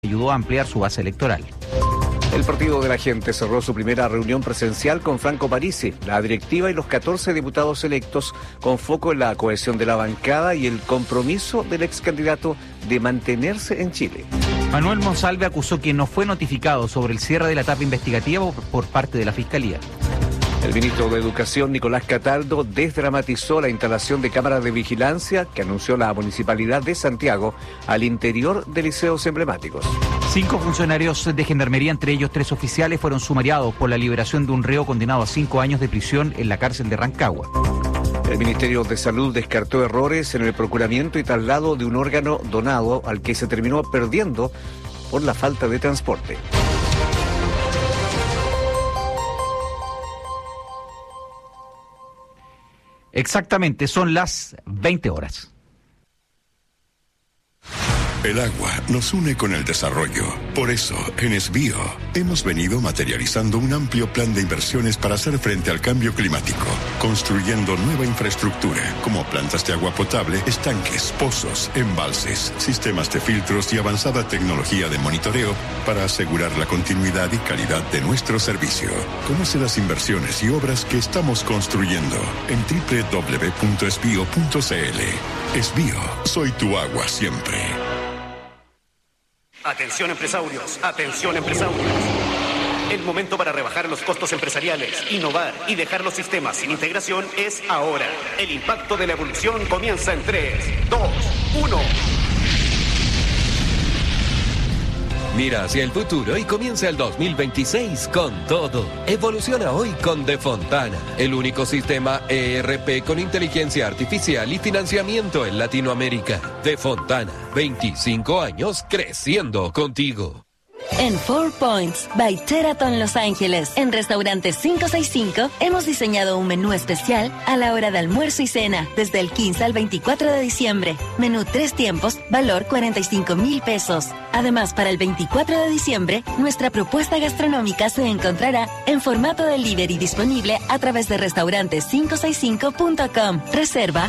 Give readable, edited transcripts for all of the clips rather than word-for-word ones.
ayudó a ampliar su base electoral. El Partido de la Gente cerró su primera reunión presencial con Franco Parisi, la directiva y los 14 diputados electos, con foco en la cohesión de la bancada y el compromiso del ex candidato de mantenerse en Chile. Manuel Monsalve acusó que no fue notificado sobre el cierre de la etapa investigativa por parte de la Fiscalía. El ministro de Educación, Nicolás Cataldo, desdramatizó la instalación de cámaras de vigilancia que anunció la Municipalidad de Santiago al interior de liceos emblemáticos. 5 funcionarios de Gendarmería, entre ellos 3 oficiales, fueron sumariados por la liberación de un reo condenado a 5 años de prisión en la cárcel de Rancagua. El Ministerio de Salud descartó errores en el procuramiento y traslado de un órgano donado al que se terminó perdiendo por la falta de transporte. Exactamente, son las 20 horas. El agua nos une con el desarrollo. Por eso, en Esbío, hemos venido materializando un amplio plan de inversiones para hacer frente al cambio climático, construyendo nueva infraestructura, como plantas de agua potable, estanques, pozos, embalses, sistemas de filtros y avanzada tecnología de monitoreo para asegurar la continuidad y calidad de nuestro servicio. Conoce las inversiones y obras que estamos construyendo en www.esbio.cl. Esbío, soy tu agua siempre. Atención empresarios, atención empresarios. El momento para rebajar los costos empresariales, innovar y dejar los sistemas sin integración es ahora. El impacto de la evolución comienza en 3, 2, 1. Mira hacia el futuro y comienza el 2026 con todo. Evoluciona hoy con De Fontana, el único sistema ERP con inteligencia artificial y financiamiento en Latinoamérica. De Fontana, 25 años creciendo contigo. En 4 Points, by Sheraton Los Ángeles, en Restaurante 565, hemos diseñado un menú especial a la hora de almuerzo y cena, desde el 15 al 24 de diciembre. Menú 3 tiempos, valor 45,000 pesos. Además, para el 24 de diciembre, nuestra propuesta gastronómica se encontrará en formato delivery disponible a través de restaurante565.com. Reserva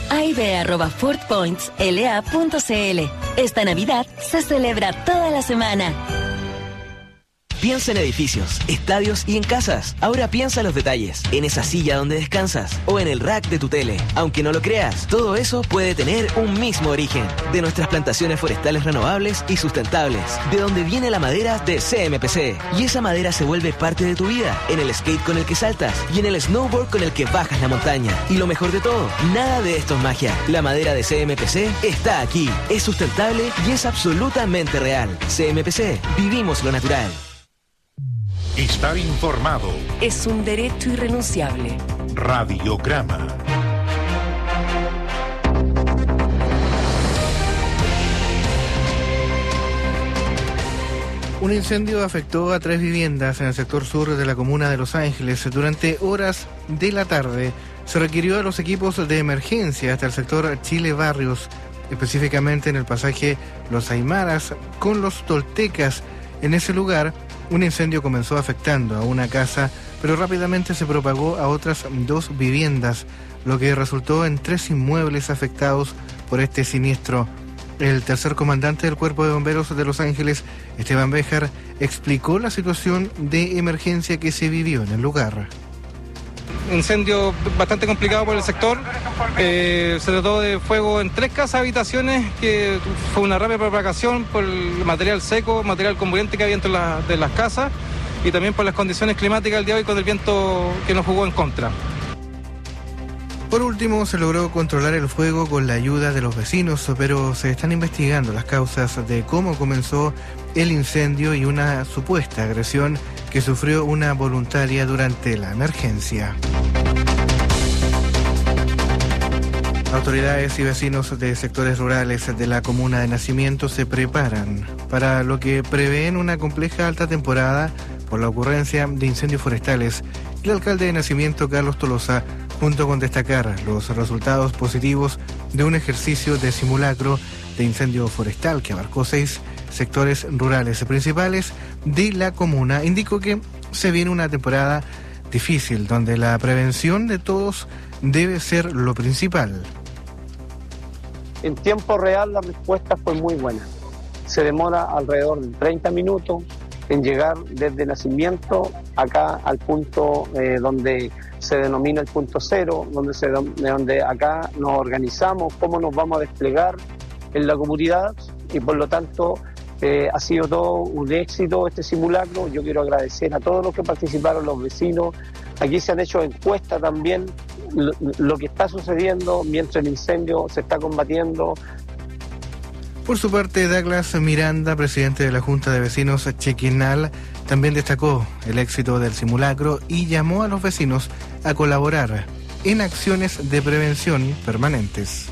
aib@4pointsla.cl. Esta Navidad se celebra toda la semana. Piensa en edificios, estadios y en casas. Ahora piensa en los detalles, en esa silla donde descansas o en el rack de tu tele. Aunque no lo creas, todo eso puede tener un mismo origen. De nuestras plantaciones forestales renovables y sustentables. De donde viene la madera de CMPC. Y esa madera se vuelve parte de tu vida. En el skate con el que saltas y en el snowboard con el que bajas la montaña. Y lo mejor de todo, nada de esto es magia. La madera de CMPC está aquí. Es sustentable y es absolutamente real. CMPC, vivimos lo natural. Estar informado es un derecho irrenunciable. Radiograma. Un incendio afectó a 3 viviendas en el sector sur de la comuna de Los Ángeles. Durante horas de la tarde se requirió a los equipos de emergencia hasta el sector Chile Barrios, específicamente en el pasaje Los Aymaras con los Toltecas. En ese lugar, un incendio comenzó afectando a una casa, pero rápidamente se propagó a otras 2 viviendas, lo que resultó en 3 inmuebles afectados por este siniestro. El tercer comandante del Cuerpo de Bomberos de Los Ángeles, Esteban Béjar, explicó la situación de emergencia que se vivió en el lugar. Incendio bastante complicado por el sector. Se trató de fuego en 3 casas habitaciones, que fue una rápida propagación por el material seco, material combustible que había dentro de las casas, y también por las condiciones climáticas del día de hoy con el viento que nos jugó en contra. Por último, se logró controlar el fuego con la ayuda de los vecinos, pero se están investigando las causas de cómo comenzó el incendio y una supuesta agresión que sufrió una voluntaria durante la emergencia. Autoridades y vecinos de sectores rurales de la comuna de Nacimiento se preparan para lo que prevén una compleja alta temporada por la ocurrencia de incendios forestales. El alcalde de Nacimiento, Carlos Tolosa, junto con destacar los resultados positivos de un ejercicio de simulacro de incendio forestal que abarcó 6 sectores rurales principales de la comuna, indicó que se viene una temporada difícil donde la prevención de todos debe ser lo principal. En tiempo real la respuesta fue muy buena. se demora alrededor de 30 minutos en llegar desde nacimiento acá al punto donde se denomina el punto cero, donde acá nos organizamos, cómo nos vamos a desplegar en la comunidad, y por lo tanto ha sido todo un éxito este simulacro. Yo quiero agradecer a todos los que participaron, los vecinos. Aquí se han hecho encuestas también, lo que está sucediendo mientras el incendio se está combatiendo. Por su parte, Douglas Miranda, presidente de la Junta de Vecinos Chequinal, también destacó el éxito del simulacro y llamó a los vecinos a colaborar en acciones de prevención permanentes.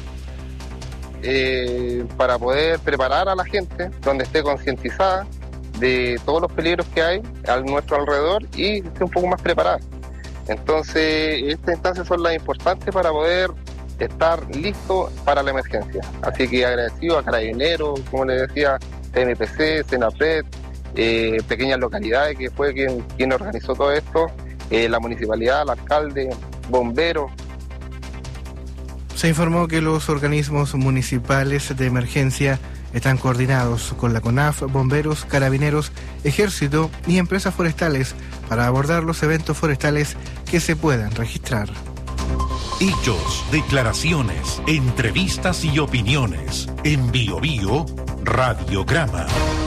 Para poder preparar a la gente, donde esté concientizada de todos los peligros que hay a nuestro alrededor y esté un poco más preparada. Entonces, estas instancias son las importantes para poder estar listo para la emergencia. Así que agradecido a Carabineros, como les decía, CMPC, Senapred, pequeñas localidades que fue quien organizó todo esto, la municipalidad, el alcalde, bomberos. Se informó que los organismos municipales de emergencia están coordinados con la CONAF, bomberos, carabineros, ejército y empresas forestales para abordar los eventos forestales que se puedan registrar. Hechos, declaraciones, entrevistas y opiniones. En Bio Bio, Radiograma.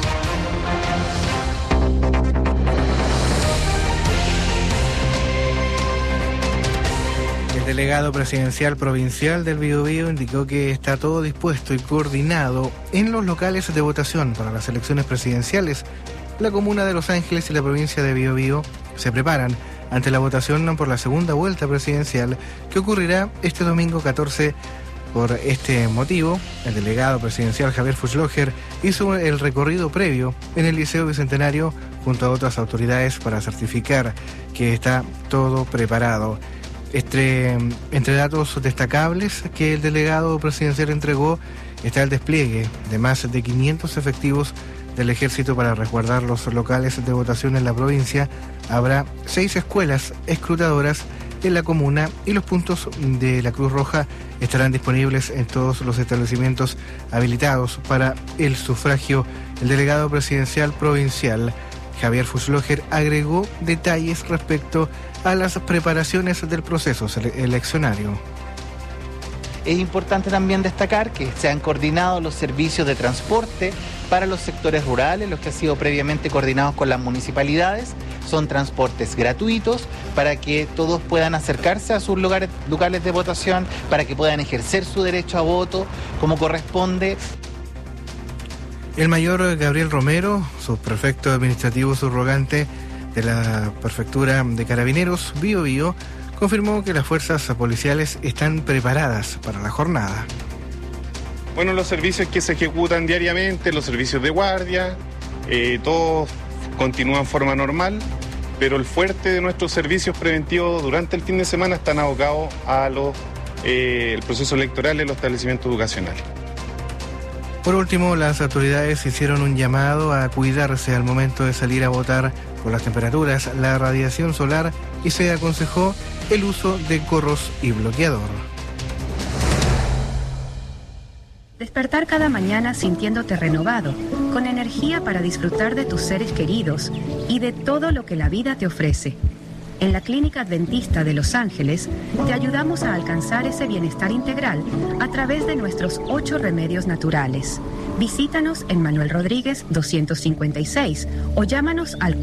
El delegado presidencial provincial del Biobío indicó que está todo dispuesto y coordinado en los locales de votación para las elecciones presidenciales. La comuna de Los Ángeles y la provincia de Biobío se preparan ante la votación por la segunda vuelta presidencial que ocurrirá este domingo 14. Por este motivo, el delegado presidencial Javier Fuchslocher hizo el recorrido previo en el Liceo Bicentenario junto a otras autoridades para certificar que está todo preparado. Entre datos destacables que el delegado presidencial entregó está el despliegue de más de 500 efectivos del Ejército para resguardar los locales de votación en la provincia. Habrá 6 escuelas escrutadoras en la comuna y los puntos de la Cruz Roja estarán disponibles en todos los establecimientos habilitados para el sufragio. El delegado presidencial provincial Javier Fuchslocher agregó detalles respecto a las preparaciones del proceso eleccionario. Es importante también destacar que se han coordinado los servicios de transporte para los sectores rurales, los que han sido previamente coordinados con las municipalidades. Son transportes gratuitos para que todos puedan acercarse a sus lugares de votación, para que puedan ejercer su derecho a voto como corresponde. El mayor Gabriel Romero, subprefecto administrativo subrogante de la Prefectura de Carabineros Biobío, confirmó que las fuerzas policiales están preparadas para la jornada. Bueno, los servicios que se ejecutan diariamente, los servicios de guardia, todos continúan en forma normal, pero el fuerte de nuestros servicios preventivos durante el fin de semana están abocados a el proceso electoral en los establecimientos educacionales. Por último, las autoridades hicieron un llamado a cuidarse al momento de salir a votar por las temperaturas, la radiación solar y se aconsejó el uso de gorros y bloqueador. Despertar cada mañana sintiéndote renovado, con energía para disfrutar de tus seres queridos y de todo lo que la vida te ofrece. En la Clínica Adventista de Los Ángeles te ayudamos a alcanzar ese bienestar integral a través de nuestros 8 remedios naturales. Visítanos en Manuel Rodríguez 256 o llámanos al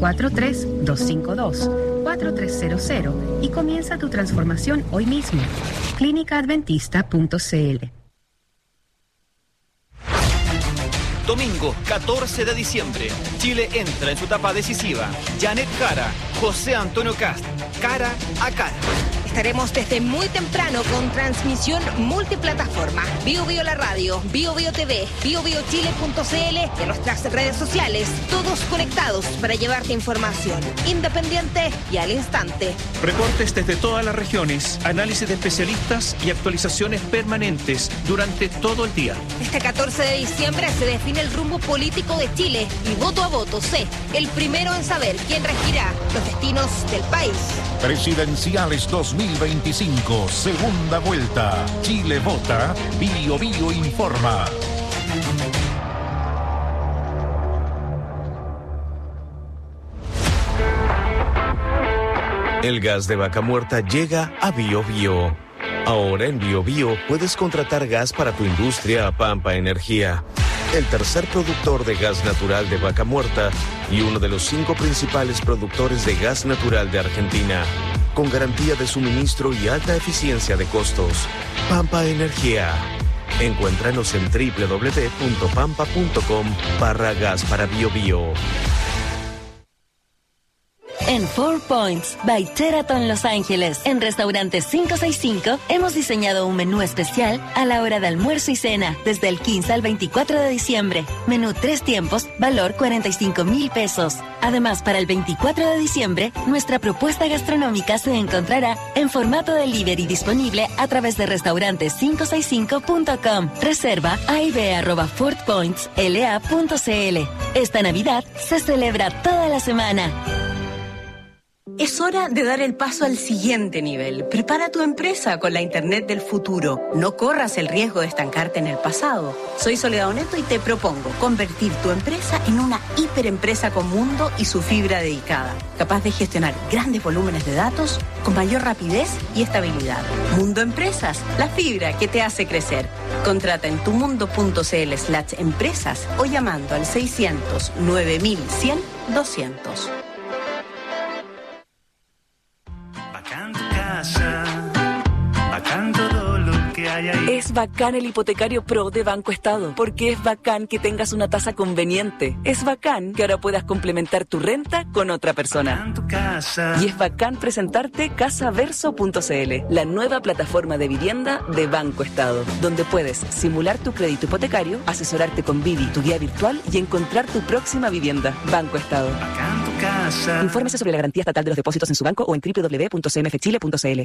43252-4300 y comienza tu transformación hoy mismo. clínicaadventista.cl. Domingo 14 de diciembre, Chile entra en su etapa decisiva. Janet Jara, José Antonio Cast, cara a cara. Estaremos desde muy temprano con transmisión multiplataforma. Bio Bio la radio, Bio Bio TV, biobiochile.cl y en nuestras redes sociales, todos conectados para llevarte información independiente y al instante. Reportes desde todas las regiones, análisis de especialistas y actualizaciones permanentes durante todo el día. Este 14 de diciembre se define el rumbo político de Chile y voto a voto sé, el primero en saber quién regirá los destinos del país. Presidenciales 2025, segunda vuelta. Chile vota, Bio Bio informa. El gas de vaca muerta llega a BioBio. Ahora en BioBio puedes contratar gas para tu industria a Pampa Energía, el tercer productor de gas natural de vaca muerta y uno de los 5 principales productores de gas natural de Argentina, con garantía de suministro y alta eficiencia de costos. Pampa Energía. Encuéntranos en www.pampa.com/gas para BioBio. En 4 Points, by Sheraton Los Ángeles, en Restaurante 565, hemos diseñado un menú especial a la hora de almuerzo y cena, desde el 15 al 24 de diciembre. Menú 3 tiempos, valor 45,000 pesos. Además, para el 24 de diciembre, nuestra propuesta gastronómica se encontrará en formato delivery disponible a través de restaurante565.com. Reserva a ib@4pointsla.cl. Esta Navidad se celebra toda la semana. Es hora de dar el paso al siguiente nivel. Prepara tu empresa con la Internet del futuro. No corras el riesgo de estancarte en el pasado. Soy Soledad Oneto y te propongo convertir tu empresa en una hiperempresa con mundo y su fibra dedicada, capaz de gestionar grandes volúmenes de datos con mayor rapidez y estabilidad. Mundo Empresas, la fibra que te hace crecer. Contrata en tumundo.cl/empresas o llamando al 600 9100 200. Es bacán el hipotecario Pro de Banco Estado, porque es bacán que tengas una tasa conveniente. Es bacán que ahora puedas complementar tu renta con otra persona. Y es bacán presentarte casaverso.cl, la nueva plataforma de vivienda de Banco Estado, donde puedes simular tu crédito hipotecario, asesorarte con Vivi, tu guía virtual, y encontrar tu próxima vivienda. Banco Estado. Infórmese sobre la garantía estatal de los depósitos en su banco o en www.cmfchile.cl.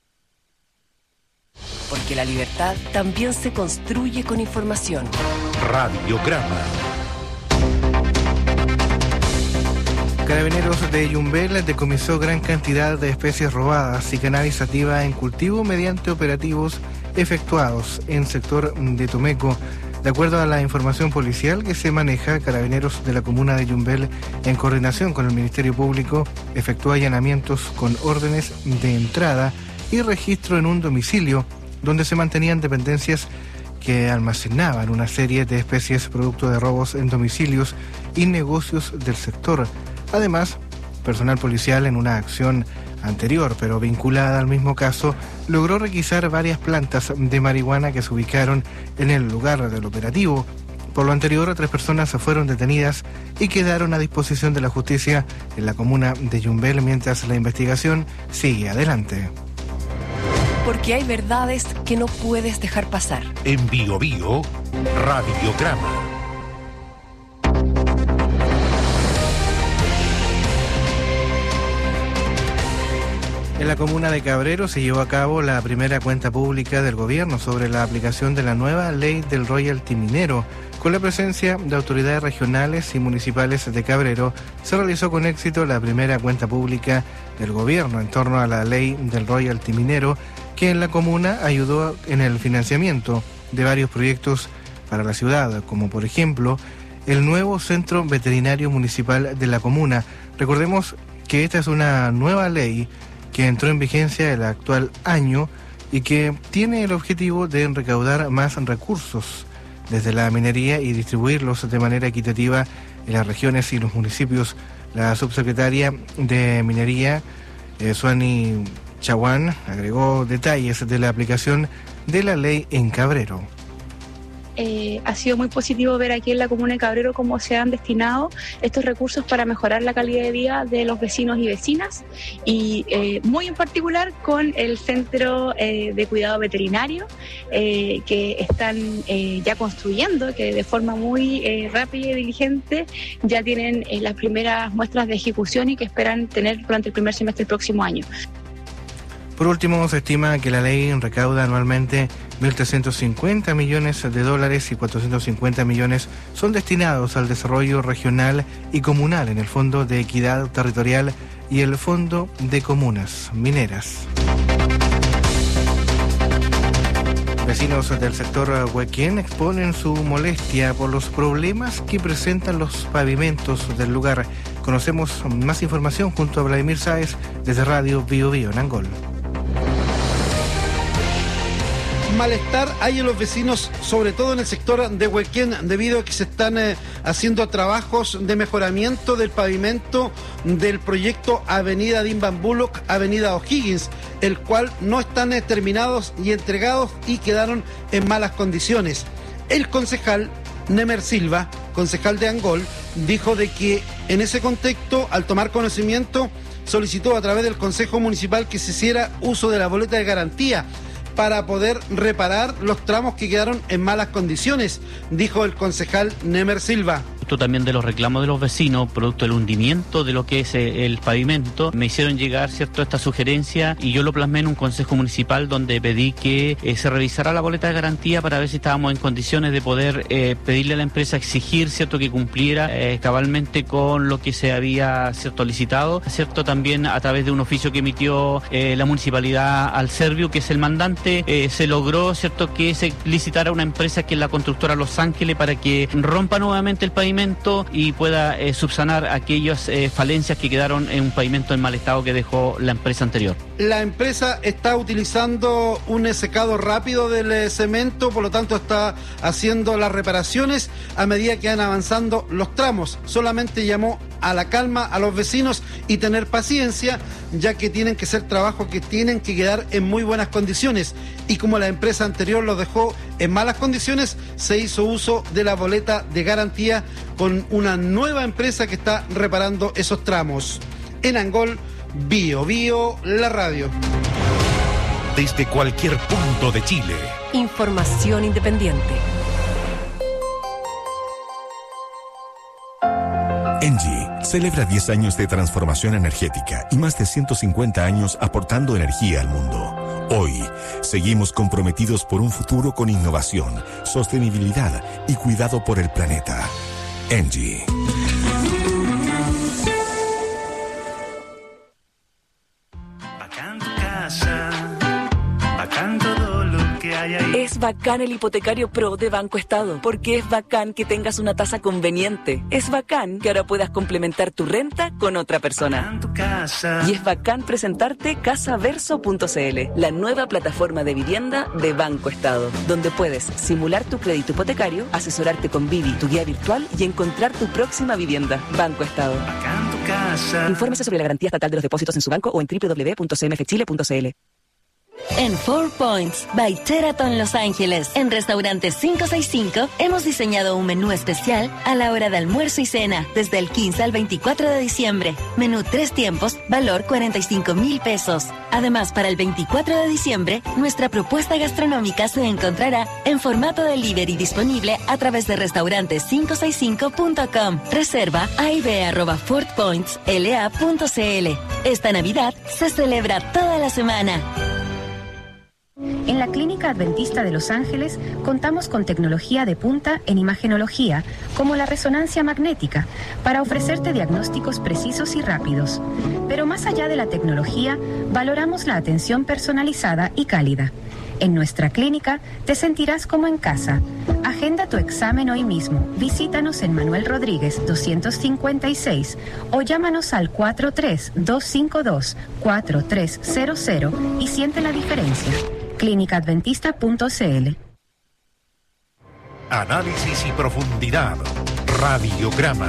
Porque la libertad también se construye con información. Radiograma. Carabineros de Yumbel decomisó gran cantidad de especies robadas y cannabis sativa en cultivo mediante operativos efectuados en sector de Tomeco. De acuerdo a la información policial que se maneja, Carabineros de la comuna de Yumbel, en coordinación con el Ministerio Público, efectuó allanamientos con órdenes de entrada y registro en un domicilio donde se mantenían dependencias que almacenaban una serie de especies producto de robos en domicilios y negocios del sector. Además, personal policial en una acción anterior, pero vinculada al mismo caso, logró requisar varias plantas de marihuana que se ubicaron en el lugar del operativo. Por lo anterior, 3 personas fueron detenidas y quedaron a disposición de la justicia en la comuna de Yumbel mientras la investigación sigue adelante. Porque hay verdades que no puedes dejar pasar. En BioBio, Radiograma. En la comuna de Cabrero se llevó a cabo la primera cuenta pública del gobierno sobre la aplicación de la nueva ley del royalty minero. Con la presencia de autoridades regionales y municipales de Cabrero, se realizó con éxito la primera cuenta pública del gobierno en torno a la ley del royalty minero, que en la comuna ayudó en el financiamiento de varios proyectos para la ciudad, como por ejemplo el nuevo Centro Veterinario Municipal de la comuna. Recordemos que esta es una nueva ley que entró en vigencia el actual año y que tiene el objetivo de recaudar más recursos desde la minería y distribuirlos de manera equitativa en las regiones y los municipios. La subsecretaria de Minería, Suani Chaguán, agregó detalles de la aplicación de la ley en Cabrero. Ha sido muy positivo ver aquí en la comuna de Cabrero cómo se han destinado estos recursos para mejorar la calidad de vida de los vecinos y vecinas, y muy en particular con el centro de cuidado veterinario que están ya construyendo, que de forma muy rápida y diligente ya tienen las primeras muestras de ejecución y que esperan tener durante el primer semestre del próximo año. Por último, se estima que la ley recauda anualmente 1.350 millones de dólares y 450 millones son destinados al desarrollo regional y comunal en el Fondo de Equidad Territorial y el Fondo de Comunas Mineras. Vecinos del sector Huequén exponen su molestia por los problemas que presentan los pavimentos del lugar. Conocemos más información junto a Vladimir Sáez desde Radio Bio Bio en Angol. Malestar hay en los vecinos, sobre todo en el sector de Huequén, debido a que se están haciendo trabajos de mejoramiento del pavimento del proyecto Avenida Dean Van Bullock, Avenida O'Higgins, el cual no están terminados y entregados y quedaron en malas condiciones. El concejal Nemer Silva, concejal de Angol, dijo de que en ese contexto, al tomar conocimiento, solicitó a través del Consejo Municipal que se hiciera uso de la boleta de garantía para poder reparar los tramos que quedaron en malas condiciones, dijo el concejal Nemer Silva. También de los reclamos de los vecinos, producto del hundimiento de lo que es el pavimento, me hicieron llegar, ¿cierto?, esta sugerencia y yo lo plasmé en un consejo municipal donde pedí que se revisara la boleta de garantía para ver si estábamos en condiciones de poder pedirle a la empresa, exigir, ¿cierto?, que cumpliera cabalmente con lo que se había, ¿cierto?, licitado, ¿cierto?, también a través de un oficio que emitió la municipalidad al Serviu, que es el mandante, se logró, ¿cierto?, que se licitara una empresa que es la constructora Los Ángeles para que rompa nuevamente el pavimento y pueda subsanar aquellas falencias que quedaron en un pavimento en mal estado que dejó la empresa anterior. La empresa está utilizando un secado rápido del cemento, por lo tanto está haciendo las reparaciones a medida que van avanzando los tramos. Solamente llamó a la calma a los vecinos y tener paciencia, ya que tienen que ser trabajos que tienen que quedar en muy buenas condiciones. Y como la empresa anterior los dejó en malas condiciones, se hizo uso de la boleta de garantía con una nueva empresa que está reparando esos tramos. En Angol, Bio Bio, la radio. Desde cualquier punto de Chile. Información independiente. Engie celebra 10 años de transformación energética y más de 150 años aportando energía al mundo. Hoy, seguimos comprometidos por un futuro con innovación, sostenibilidad y cuidado por el planeta. Engie. Es bacán el hipotecario Pro de Banco Estado, porque es bacán que tengas una tasa conveniente. Es bacán que ahora puedas complementar tu renta con otra persona. Y es bacán presentarte casaverso.cl, la nueva plataforma de vivienda de Banco Estado, donde puedes simular tu crédito hipotecario, asesorarte con Vivi, tu guía virtual, y encontrar tu próxima vivienda. Banco Estado. Infórmese sobre la garantía estatal de los depósitos en su banco o en www.cmfchile.cl. En 4 Points, by Sheraton Los Ángeles, en Restaurante 565, hemos diseñado un menú especial a la hora de almuerzo y cena, desde el 15 al 24 de diciembre. Menú 3 tiempos, valor 45,000 pesos. Además, para el 24 de diciembre, nuestra propuesta gastronómica se encontrará en formato delivery disponible a través de restaurante565.com. Reserva a ib@4pointsla.cl. Esta Navidad se celebra toda la semana. En la Clínica Adventista de Los Ángeles contamos con tecnología de punta en imagenología, como la resonancia magnética, para ofrecerte diagnósticos precisos y rápidos. Pero más allá de la tecnología, valoramos la atención personalizada y cálida. En nuestra clínica te sentirás como en casa. Agenda tu examen hoy mismo. Visítanos en Manuel Rodríguez 256 o llámanos al 43-252-4300 y siente la diferencia. clínicaadventista.cl. Análisis y profundidad. Radiograma.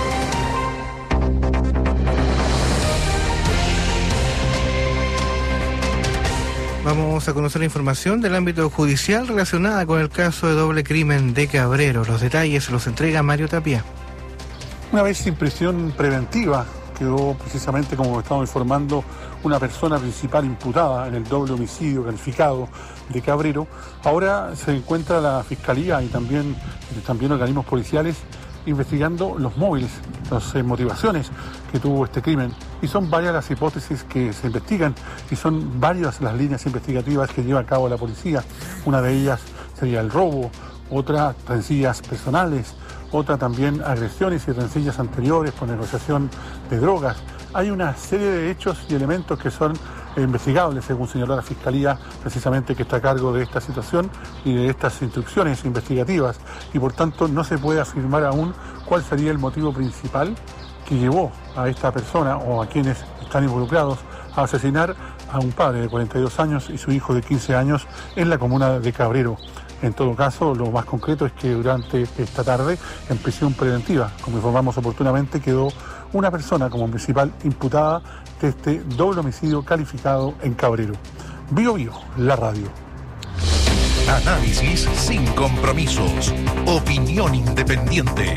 Vamos a conocer la información del ámbito judicial relacionada con el caso de doble crimen de Cabrero. Los detalles los entrega Mario Tapia. Una vez sin prisión preventiva quedó precisamente, como estamos informando, una persona principal imputada en el doble homicidio calificado de Cabrero. Ahora se encuentra la Fiscalía y también organismos policiales investigando los móviles, las motivaciones que tuvo este crimen. Y son varias las hipótesis que se investigan y son varias las líneas investigativas que lleva a cabo la policía. Una de ellas sería el robo, otra rencillas personales, otra también agresiones y rencillas anteriores por negociación de drogas. Hay una serie de hechos y elementos que son investigables, según señaló la Fiscalía, precisamente que está a cargo de esta situación y de estas instrucciones investigativas, y por tanto no se puede afirmar aún cuál sería el motivo principal que llevó a esta persona o a quienes están involucrados a asesinar a un padre de 42 años y su hijo de 15 años en la comuna de Cabrero. En todo caso, lo más concreto es que durante esta tarde, en prisión preventiva, como informamos oportunamente, quedó una persona como principal imputada de este doble homicidio calificado en Cabrero. Bío Bío, la radio. Análisis sin compromisos. Opinión independiente.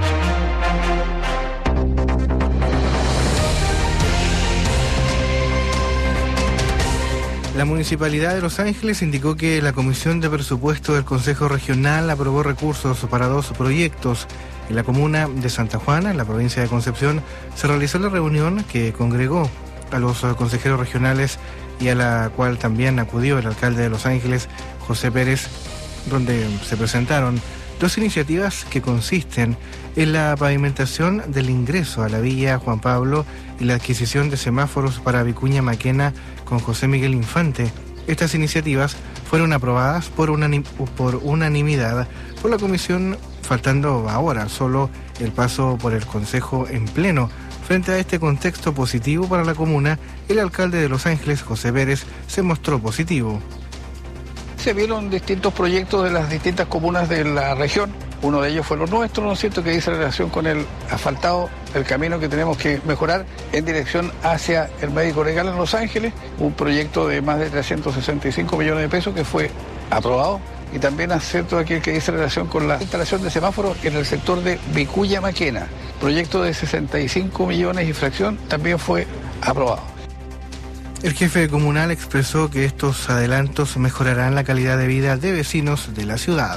La Municipalidad de Los Ángeles indicó que la Comisión de Presupuesto del Consejo Regional aprobó recursos para 2 proyectos. En la comuna de Santa Juana, en la provincia de Concepción, se realizó la reunión que congregó a los consejeros regionales y a la cual también acudió el alcalde de Los Ángeles, José Pérez, donde se presentaron 2 iniciativas que consisten en la pavimentación del ingreso a la Villa Juan Pablo y la adquisición de semáforos para Vicuña Maquena con José Miguel Infante. Estas iniciativas fueron aprobadas por unanimidad por la comisión, faltando ahora solo el paso por el Consejo en pleno. Frente a este contexto positivo para la comuna, el alcalde de Los Ángeles, José Pérez, se mostró positivo. Se vieron distintos proyectos de las distintas comunas de la región. Uno de ellos fue lo nuestro, ¿no es cierto?, que dice relación con el asfaltado, el camino que tenemos que mejorar en dirección hacia el médico legal en Los Ángeles. Un proyecto de más de 365 millones de pesos que fue aprobado. Y también acepto aquel que dice relación con la instalación de semáforos en el sector de Vicuña Maquena. Proyecto de 65 millones y fracción también fue aprobado. El jefe comunal expresó que estos adelantos mejorarán la calidad de vida de vecinos de la ciudad.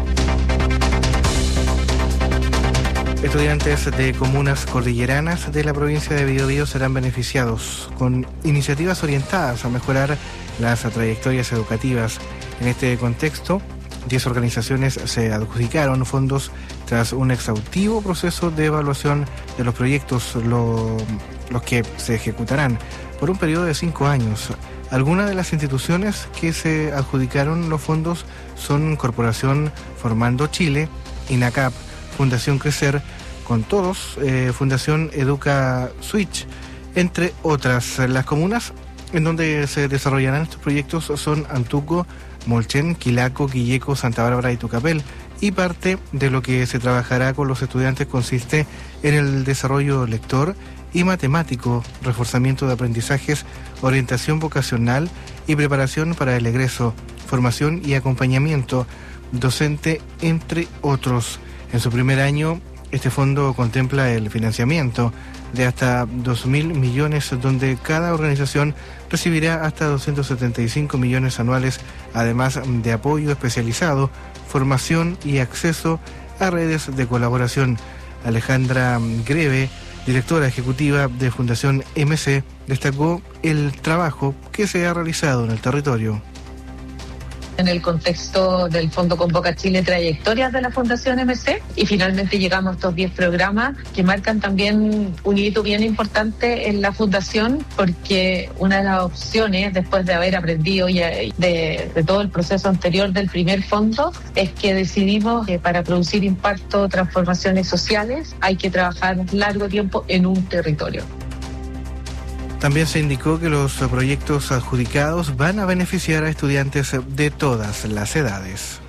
Estudiantes de comunas cordilleranas de la provincia de Biobío serán beneficiados con iniciativas orientadas a mejorar las trayectorias educativas. En este contexto, 10 organizaciones se adjudicaron fondos tras un exhaustivo proceso de evaluación de los proyectos, los que se ejecutarán por un periodo de 5 años. Algunas de las instituciones que se adjudicaron los fondos son Corporación Formando Chile, INACAP, Fundación Crecer, con todos, Fundación Educa Switch, entre otras. Las comunas en donde se desarrollarán estos proyectos son Antuco, Molchen, Quilaco, Quilleco, Santa Bárbara y Tucapel, y parte de lo que se trabajará con los estudiantes consiste en el desarrollo lector y matemático, reforzamiento de aprendizajes, orientación vocacional y preparación para el egreso, formación y acompañamiento docente, entre otros. En su primer año, este fondo contempla el financiamiento de hasta 2.000 millones, donde cada organización recibirá hasta 275 millones anuales, además de apoyo especializado, formación y acceso a redes de colaboración. Alejandra Greve, directora ejecutiva de Fundación MC, destacó el trabajo que se ha realizado en el territorio. En el contexto del Fondo Convoca Chile Trayectorias de la Fundación MC, y finalmente llegamos a estos 10 programas que marcan también un hito bien importante en la Fundación, porque una de las opciones, después de haber aprendido de todo el proceso anterior del primer fondo, es que decidimos que para producir impacto, transformaciones sociales, hay que trabajar largo tiempo en un territorio. También se indicó que los proyectos adjudicados van a beneficiar a estudiantes de todas las edades.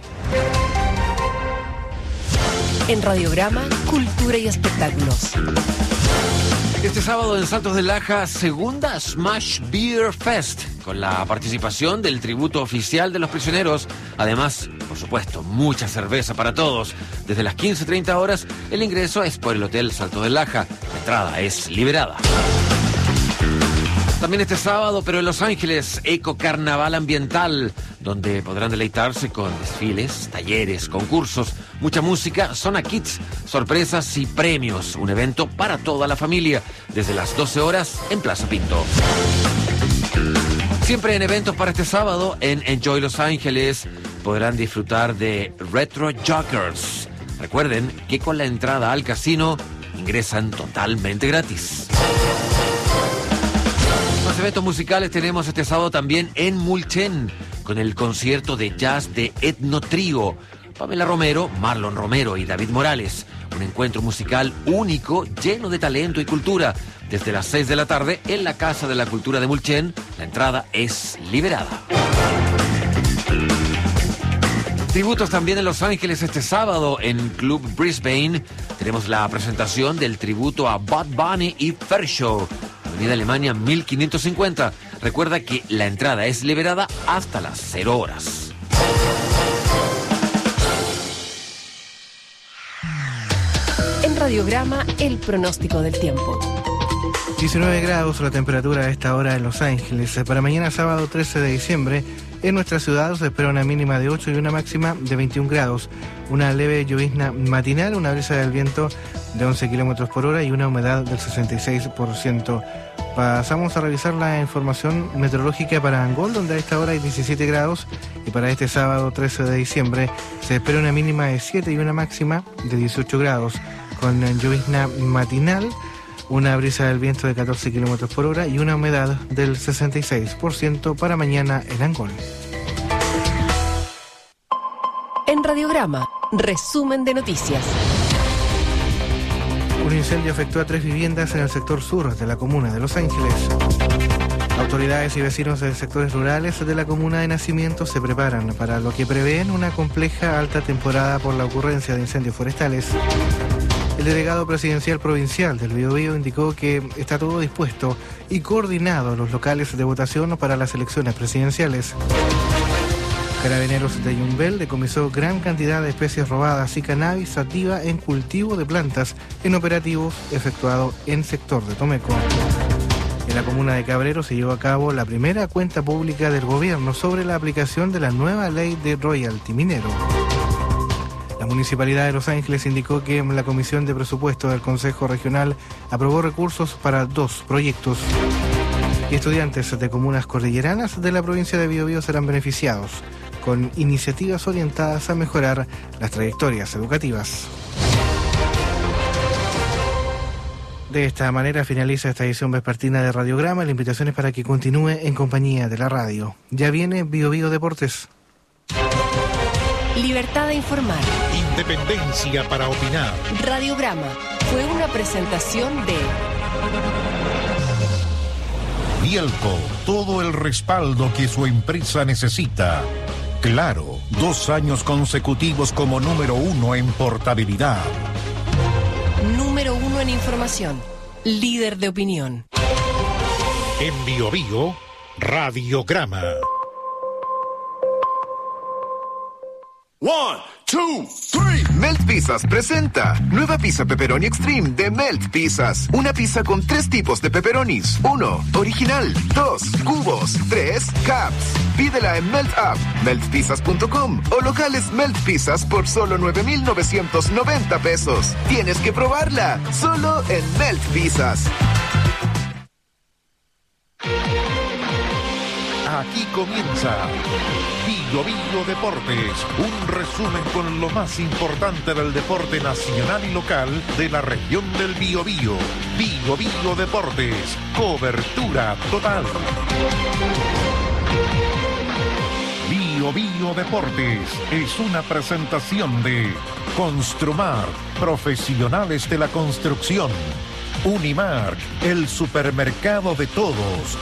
En Radiograma, Cultura y Espectáculos. Este sábado en Saltos del Laja, segunda Smash Beer Fest, con la participación del tributo oficial de los prisioneros. Además, por supuesto, mucha cerveza para todos. Desde las 15:30 horas, el ingreso es por el Hotel Saltos del Laja. La entrada es liberada. También este sábado, pero en Los Ángeles, Eco Carnaval Ambiental, donde podrán deleitarse con desfiles, talleres, concursos, mucha música, zona kids, sorpresas y premios. Un evento para toda la familia, desde las 12 horas en Plaza Pinto. Siempre en eventos para este sábado, en Enjoy Los Ángeles, podrán disfrutar de Retro Jokers. Recuerden que con la entrada al casino ingresan totalmente gratis. Más eventos musicales tenemos este sábado también en Mulchen, con el concierto de jazz de Etno Trío. Pamela Romero, Marlon Romero y David Morales. Un encuentro musical único, lleno de talento y cultura. Desde las 6 de la tarde en la Casa de la Cultura de Mulchen. La entrada es liberada. Tributos también en Los Ángeles este sábado en Club Brisbane. Tenemos la presentación del tributo a Bad Bunny y Fair Show. Avenida Alemania 1550. Recuerda que la entrada es liberada hasta las 0 horas. En Radiograma, el pronóstico del tiempo. 19 grados la temperatura a esta hora en Los Ángeles. Para mañana sábado 13 de diciembre, en nuestra ciudad se espera una mínima de 8 y una máxima de 21 grados. Una leve llovizna matinal, una brisa del viento de 11 kilómetros por hora y una humedad del 66%. Pasamos a revisar la información meteorológica para Angol, donde a esta hora hay 17 grados y para este sábado 13 de diciembre se espera una mínima de 7 y una máxima de 18 grados, con llovizna matinal, una brisa del viento de 14 kilómetros por hora y una humedad del 66% para mañana en Angol. En Radiograma, resumen de noticias. Un incendio afectó a 3 viviendas en el sector sur de la comuna de Los Ángeles. Autoridades y vecinos de sectores rurales de la comuna de Nacimiento se preparan para lo que prevén una compleja alta temporada por la ocurrencia de incendios forestales. El delegado presidencial provincial del Biobío indicó que está todo dispuesto y coordinado los locales de votación para las elecciones presidenciales. Carabineros de Yumbel decomisó gran cantidad de especies robadas y cannabis sativa en cultivo de plantas en operativos efectuado en sector de Tomeco. En la comuna de Cabrero se llevó a cabo la primera cuenta pública del gobierno sobre la aplicación de la nueva ley de royalty minero. La Municipalidad de Los Ángeles indicó que la Comisión de Presupuesto del Consejo Regional aprobó recursos para 2 proyectos. Y estudiantes de comunas cordilleranas de la provincia de Biobío serán beneficiados con iniciativas orientadas a mejorar las trayectorias educativas. De esta manera finaliza esta edición vespertina de Radiograma. La invitación es para que continúe en compañía de la radio. Ya viene Biobío Deportes. Libertad de informar. Independencia para opinar. Radiograma fue una presentación de Bielco, todo el respaldo que su empresa necesita. Claro, 2 años consecutivos como número 1 en portabilidad. Número 1 en información. Líder de opinión. En Biobío, Radiograma. 1, 2, 3. Melt Pizzas presenta nueva pizza pepperoni extreme de Melt Pizzas. Una pizza con 3 tipos de pepperonis. 1, original. 2, cubos. 3, caps. Pídela en Melt App, meltpizzas.com o locales Melt Pizzas por solo 9,990 pesos. Tienes que probarla, solo en Melt Pizzas. Aquí comienza Biobío Deportes, un resumen con lo más importante del deporte nacional y local de la región del Biobío. Biobío Deportes, cobertura total. Biobío Deportes es una presentación de Construmar, profesionales de la construcción. Unimark, el supermercado de todos.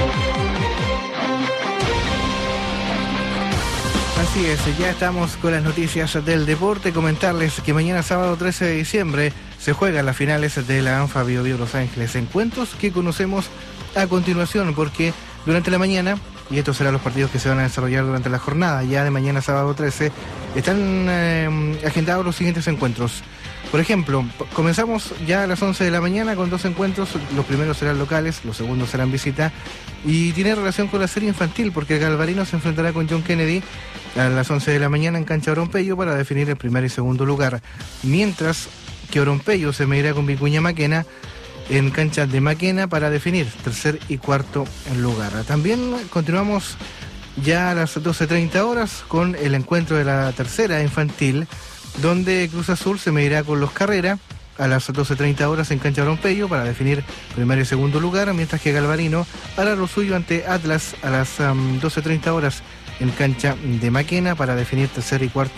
Así es, ya estamos con las noticias del deporte. Comentarles que mañana sábado 13 de diciembre se juegan las finales de la ANFA Biobío Los Ángeles. Encuentros que conocemos a continuación, porque durante la mañana, y estos serán los partidos que se van a desarrollar durante la jornada, ya de mañana sábado 13, están agendados los siguientes encuentros. Por ejemplo, comenzamos ya a las 11 de la mañana con 2 encuentros. Los primeros serán locales, los segundos serán visita. Y tiene relación con la serie infantil, porque el Galvarino se enfrentará con John Kennedy a las 11 de la mañana en cancha Oronpello para definir el primer y segundo lugar. Mientras que Oronpello se medirá con Vicuña Maquena en cancha de Maquena para definir tercer y cuarto lugar. También continuamos ya a las 12:30 horas con el encuentro de la tercera infantil, donde Cruz Azul se medirá con los Carrera a las 12:30 horas en cancha Oronpello para definir primer y segundo lugar, mientras que Galvarino hará lo suyo ante Atlas a las 12:30 horas en cancha de Maquena para definir tercer y cuarto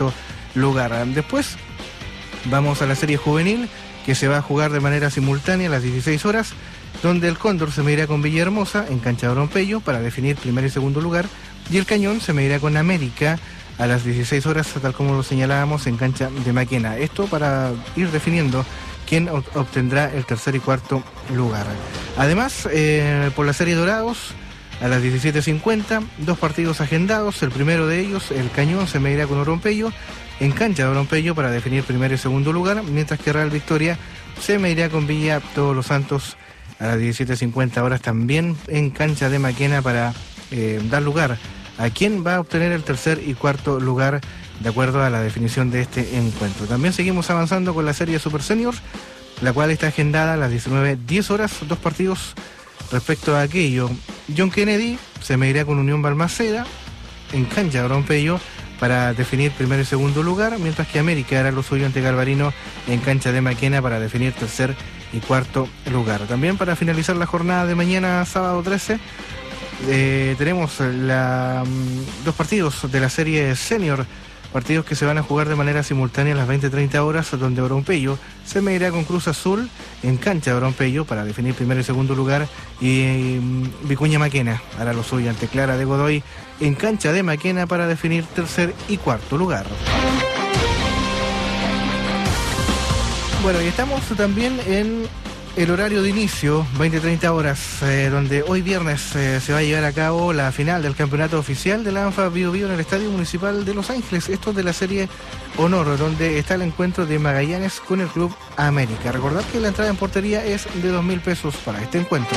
lugar. Después vamos a la serie juvenil, que se va a jugar de manera simultánea a las 16 horas, donde el Cóndor se medirá con Villahermosa en cancha de Oronpello para definir primer y segundo lugar, y el Cañón se medirá con América a las 16 horas, tal como lo señalábamos, en cancha de Maquena. Esto para ir definiendo quién obtendrá el tercer y cuarto lugar. Además, por la serie Dorados, a las 17:50, 2 partidos agendados. El primero de ellos, el Cañón, se medirá con Oronpello en cancha de Oronpello para definir primer y segundo lugar, mientras que Real Victoria se medirá con Villa Todos los Santos a las 17:50 horas, también en cancha de Maquena, para dar lugar a quién va a obtener el tercer y cuarto lugar de acuerdo a la definición de este encuentro. También seguimos avanzando con la serie Super Seniors, la cual está agendada a las 19:10 horas, 2 partidos respecto a aquello. John Kennedy se medirá con Unión Balmaceda en cancha de Oronpello para definir primer y segundo lugar, mientras que América hará lo suyo ante Galvarino en cancha de Maquena para definir tercer y cuarto lugar. También para finalizar la jornada de mañana, sábado 13, tenemos 2 partidos de la serie Senior, partidos que se van a jugar de manera simultánea a las 20:30 horas, donde Oronpello se medirá con Cruz Azul en cancha de Oronpello para definir primer y segundo lugar, y Vicuña Maquena hará lo suyo ante Clara de Godoy en cancha de Maquena para definir tercer y cuarto lugar. Bueno, y estamos también en el horario de inicio, 20:30 horas, donde hoy viernes se va a llevar a cabo la final del campeonato oficial de la ANFA Bío Bío en el Estadio Municipal de Los Ángeles. Esto es de la serie Honor, donde está el encuentro de Magallanes con el Club América. Recordad que la entrada en portería es de 2.000 pesos para este encuentro.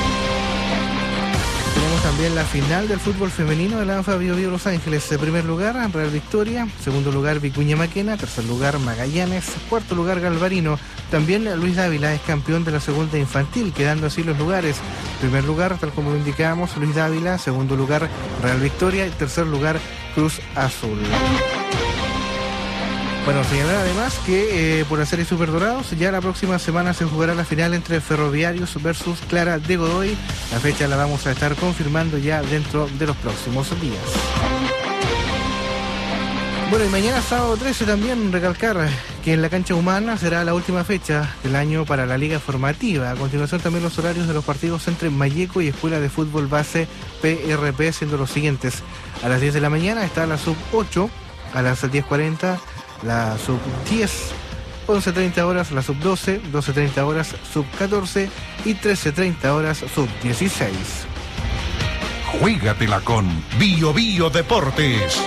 Tenemos también la final del fútbol femenino de la ANFA Bío Bío Los Ángeles. En primer lugar, Real Victoria. Segundo lugar, Vicuña Maquena. Tercer lugar, Magallanes. Cuarto lugar, Galvarino. También Luis Dávila es campeón de la segunda infantil, quedando así los lugares. Primer lugar, tal como lo indicábamos, Luis Dávila. Segundo lugar, Real Victoria. Y tercer lugar, Cruz Azul. Bueno, señalar además que por la serie Super Dorados, ya la próxima semana se jugará la final entre Ferroviarios versus Clara de Godoy. La fecha la vamos a estar confirmando ya dentro de los próximos días. Bueno, y mañana sábado 13 también recalcar que en la cancha humana será la última fecha del año para la Liga Formativa. A continuación también los horarios de los partidos entre Malleco y Escuela de Fútbol Base PRP, siendo los siguientes. A las 10 de la mañana está la sub 8, a las 10:40 la sub 10, 11:30 horas la sub 12, 12:30 horas sub 14 y 13:30 horas sub 16. Juégatela con Bío Bío Deportes.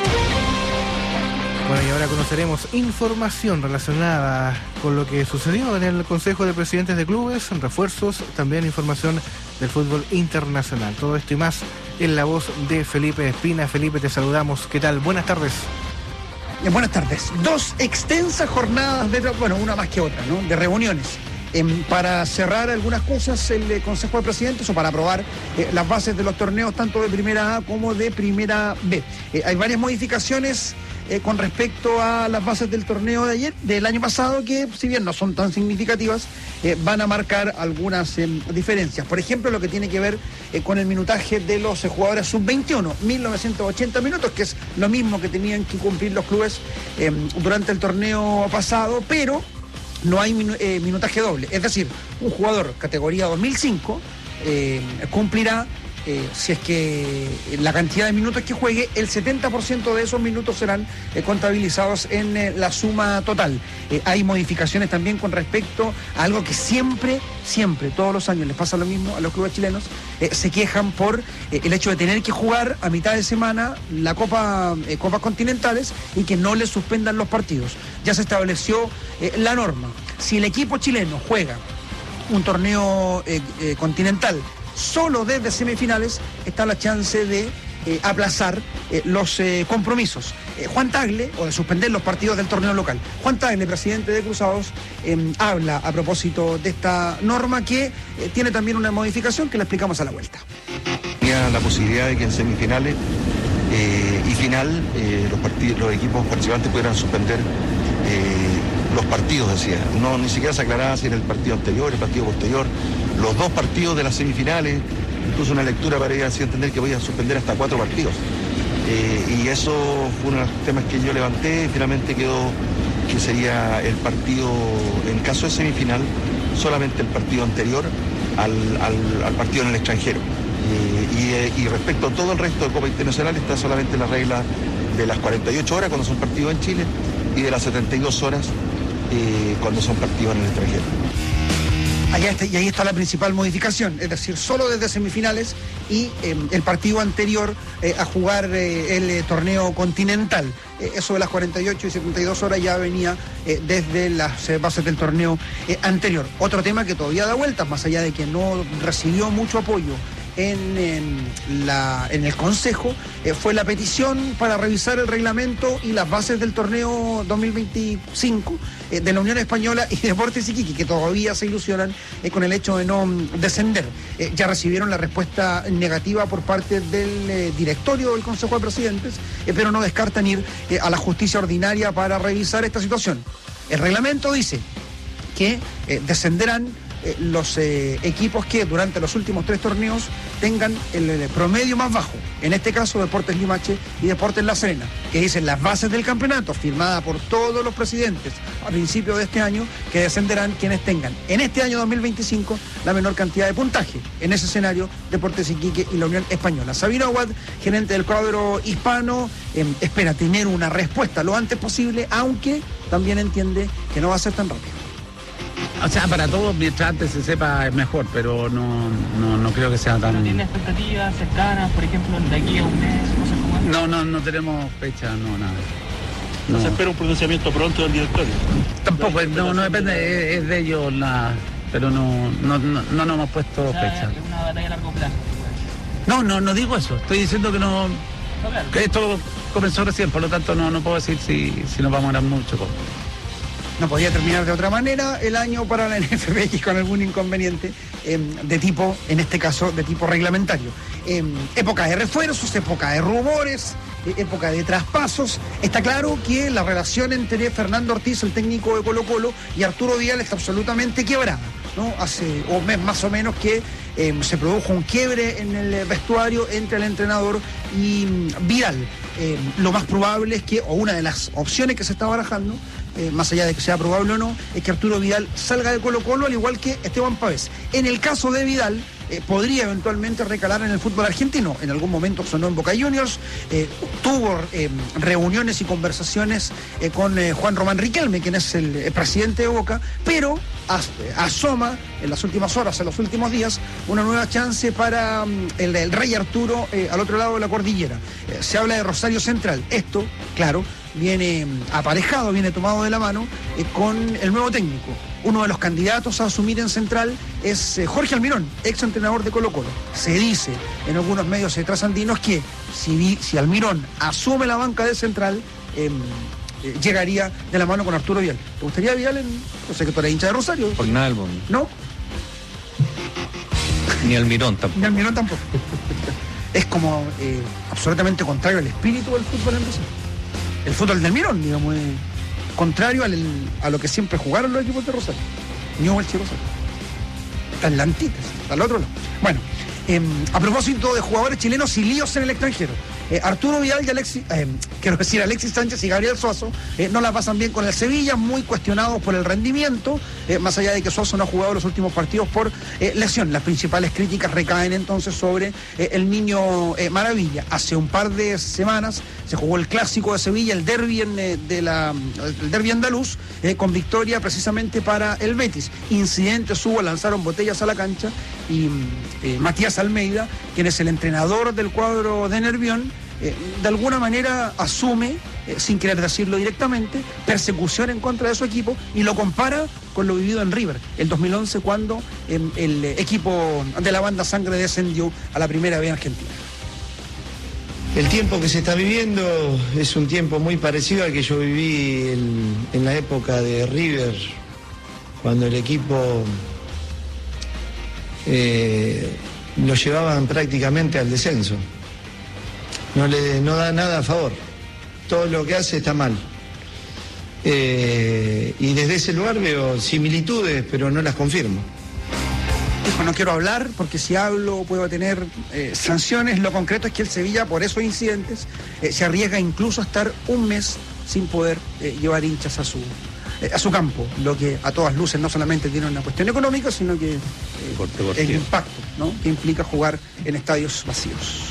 Bueno, y ahora conoceremos información relacionada con lo que sucedió en el Consejo de Presidentes de Clubes, refuerzos, también información del fútbol internacional. Todo esto y más en la voz de Felipe Espina. Felipe, te saludamos. ¿Qué tal? Buenas tardes. Buenas tardes. 2 extensas jornadas, bueno, una más que otra, ¿no?, de reuniones. Para cerrar algunas cosas el Consejo de Presidentes, o para aprobar las bases de los torneos tanto de Primera A como de Primera B. Hay varias modificaciones con respecto a las bases del torneo de ayer, del año pasado, que si bien no son tan significativas, van a marcar algunas diferencias. Por ejemplo, lo que tiene que ver con el minutaje de los jugadores sub-21, 1980 minutos, que es lo mismo que tenían que cumplir los clubes durante el torneo pasado, pero no hay minutaje doble. Es decir, un jugador categoría 2005 cumplirá, si es que la cantidad de minutos que juegue, el 70% de esos minutos serán contabilizados en la suma total. Hay modificaciones también con respecto a algo que siempre, todos los años les pasa lo mismo a los clubes chilenos. Se quejan por el hecho de tener que jugar a mitad de semana la Copas Continentales y que no les suspendan los partidos. Ya se estableció la norma. Si el equipo chileno juega un torneo continental solo desde semifinales, está la chance de aplazar los compromisos. Juan Tagle, o de suspender los partidos del torneo local. Juan Tagle, presidente de Cruzados, habla a propósito de esta norma que tiene también una modificación que la explicamos a la vuelta. Tenía la posibilidad de que en semifinales y final los equipos participantes pudieran suspender los partidos, decía. No, ni siquiera se aclaraba si era el partido anterior, el partido posterior, los 2 partidos de las semifinales, incluso una lectura para ir así a entender que podían suspender hasta 4 partidos. Y eso fue uno de los temas que yo levanté y finalmente quedó que sería el partido, en caso de semifinal, solamente el partido anterior al partido en el extranjero. Y respecto a todo el resto de Copa Internacional está solamente la regla de las 48 horas cuando son partidos en Chile y de las 72 horas cuando son partidos en el extranjero. Y ahí está la principal modificación, es decir, solo desde semifinales y el partido anterior a jugar el torneo continental. Eso de las 48 y 72 horas ya venía desde las bases del torneo anterior. Otro tema que todavía da vueltas, más allá de que no recibió mucho apoyo en el Consejo, fue la petición para revisar el reglamento y las bases del torneo 2025 de la Unión Española y Deportes Iquique, que todavía se ilusionan con el hecho de no descender. Ya recibieron la respuesta negativa por parte del directorio del Consejo de Presidentes, pero no descartan ir a la justicia ordinaria para revisar esta situación. El reglamento dice que descenderán los equipos que durante los últimos 3 torneos tengan el promedio más bajo, en este caso Deportes Limache y Deportes La Serena, que dicen las bases del campeonato firmada por todos los presidentes a principios de este año, que descenderán quienes tengan en este año 2025 la menor cantidad de puntaje. En ese escenario, Deportes Iquique y la Unión Española. Sabino Aguad, gerente del cuadro hispano, espera tener una respuesta lo antes posible, aunque también entiende que no va a ser tan rápido. O sea, para todos, mientras antes se sepa es mejor, pero no creo que sea tan... ¿No tiene expectativas cercanas, por ejemplo, de aquí a un mes? No tenemos fecha, nada. ¿No se espera un pronunciamiento pronto del directorio? Tampoco, no depende, es de ellos, pero no nos hemos puesto fecha. Es una batalla a largo plazo. No digo eso, estoy diciendo que no... Claro. Que esto comenzó recién, por lo tanto no puedo decir si nos vamos a demorar mucho. No podía terminar de otra manera el año para la NFP con algún inconveniente de tipo, en este caso, de tipo reglamentario. Época de refuerzos, época de rumores, época de traspasos. Está claro que la relación entre Fernando Ortiz, el técnico de Colo-Colo, y Arturo Vidal está absolutamente quebrada, ¿no? Hace un mes más o menos que se produjo un quiebre en el vestuario entre el entrenador y Vidal. Lo más probable es que, o una de las opciones que se está barajando, más allá de que sea probable o no, es que Arturo Vidal salga de Colo-Colo, al igual que Esteban Pavés. En el caso de Vidal, podría eventualmente recalar en el fútbol argentino. En algún momento sonó en Boca Juniors, tuvo reuniones y conversaciones con Juan Román Riquelme, quien es el presidente de Boca, pero asoma en las últimas horas, en los últimos días, una nueva chance para el Rey Arturo al otro lado de la cordillera. Se habla de Rosario Central. Esto, claro, viene aparejado, viene tomado de la mano con el nuevo técnico. Uno de los candidatos a asumir en Central es Jorge Almirón, ex entrenador de Colo-Colo. Se dice en algunos medios trasandinos que si Almirón asume la banca de Central, llegaría de la mano con Arturo Vidal. ¿Te gustaría Vidal no sé que tú eres hincha de Rosario? Por nada del mundo. ¿No? Ni Almirón tampoco. Ni Almirón tampoco. Es como absolutamente contrario al espíritu del fútbol en Rosario. El fútbol de Almirón, digamos, es contrario a lo que siempre jugaron los equipos de Rosario. Newell's y Rosario. Está en la antítesis, al otro lado. Bueno, a propósito de jugadores chilenos y líos en el extranjero, Arturo Vidal y Alexis Sánchez y Gabriel Suazo no la pasan bien con el Sevilla, muy cuestionados por el rendimiento, más allá de que Suazo no ha jugado los últimos partidos por lesión. Las principales críticas recaen entonces sobre el niño Maravilla. Hace un par de semanas se jugó el clásico de Sevilla, el derbi el derbi andaluz, con victoria precisamente para el Betis. Incidentes hubo, lanzaron botellas a la cancha y Matías Almeida, quien es el entrenador del cuadro de Nervión, de alguna manera asume, sin querer decirlo directamente, persecución en contra de su equipo y lo compara con lo vivido en River el 2011, cuando el equipo de la banda Sangre descendió a la Primera B en Argentina. El tiempo que se está viviendo es un tiempo muy parecido al que yo viví en la época de River, cuando el equipo lo llevaban prácticamente al descenso. No da nada a favor. Todo lo que hace está mal. Y desde ese lugar veo similitudes, pero no las confirmo. dijo, no quiero hablar porque si hablo puedo tener sanciones. Lo concreto es que el Sevilla, por esos incidentes, se arriesga incluso a estar un mes sin poder llevar hinchas a su campo, lo que a todas luces no solamente tiene una cuestión económica, sino que el impacto, ¿no?, que implica jugar en estadios vacíos.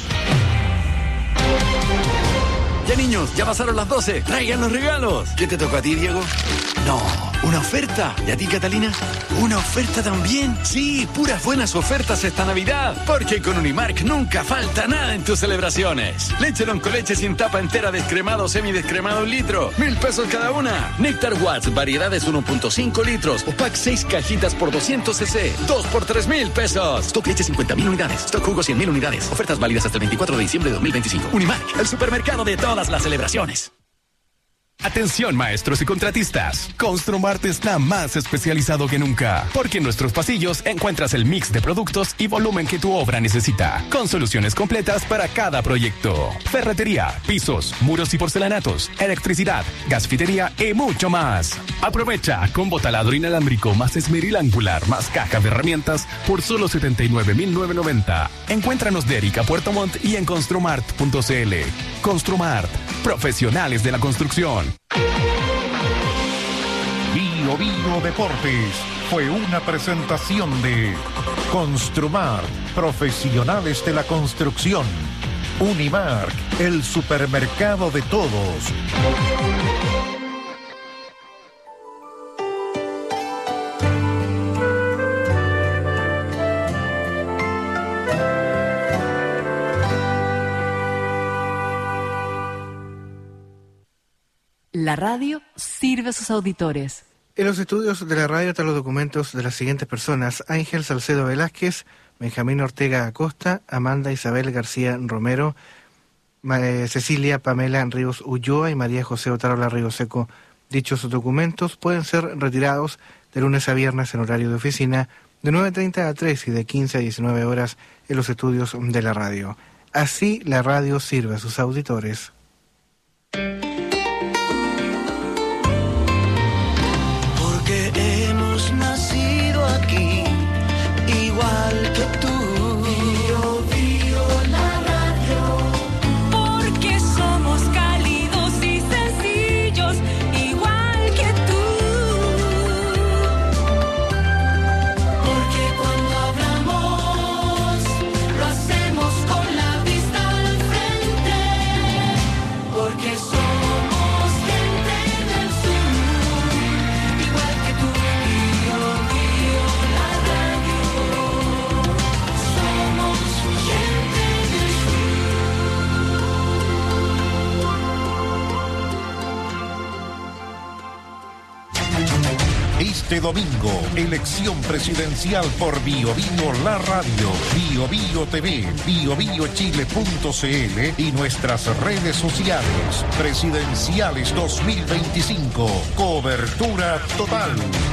Ya niños, ya pasaron las 12, traigan los regalos. ¿Qué te tocó a ti, Diego? No, una oferta. ¿Y a ti, Catalina? ¿Una oferta también? Sí, puras buenas ofertas esta Navidad. Porque con Unimark nunca falta nada en tus celebraciones. Leche con leche sin tapa entera, descremado o semidescremado 1 litro. 1,000 pesos cada una. Néctar Watts, variedades 1.5 litros. O pack 6 cajitas por 200 cc. 2 por 3,000 pesos. Stock leche 50,000 unidades. Stock jugo 100,000 unidades. Ofertas válidas hasta el 24 de diciembre de 2025. Unimark, el supermercado de todas las celebraciones. Atención maestros y contratistas, Construmart está más especializado que nunca, porque en nuestros pasillos encuentras el mix de productos y volumen que tu obra necesita, con soluciones completas para cada proyecto. Ferretería, pisos, muros y porcelanatos, electricidad, gasfitería y mucho más. Aprovecha combo taladro inalámbrico más esmeril angular más caja de herramientas por solo 79,990. Encuéntranos de Erika Puerto Montt y en construmart.cl. Construmart, profesionales de la construcción. Bio Bio Deportes fue una presentación de Construmart, profesionales de la construcción. Unimark, el supermercado de todos. La radio sirve a sus auditores. En los estudios de la radio están los documentos de las siguientes personas: Ángel Salcedo Velázquez, Benjamín Ortega Acosta, Amanda Isabel García Romero, Cecilia Pamela Ríos Ulloa y María José Otarola Río Seco. Dichos documentos pueden ser retirados de lunes a viernes en horario de oficina, de 9:30 a 3 y de 15 a 19 horas en los estudios de la radio. Así la radio sirve a sus auditores. Hemos nacido aquí, igual que tú. Bio, bio, la radio. Porque somos cálidos y sencillos, igual que tú. Porque cuando hablamos, lo hacemos con la vista al frente. Porque somos gente del sur, igual que tú. Bio, bio, la radio. Somos gente del Este domingo, elección presidencial por Bio Bio La Radio, Bio Bio TV, biobiochile.cl y nuestras redes sociales. Presidenciales 2025. Cobertura total.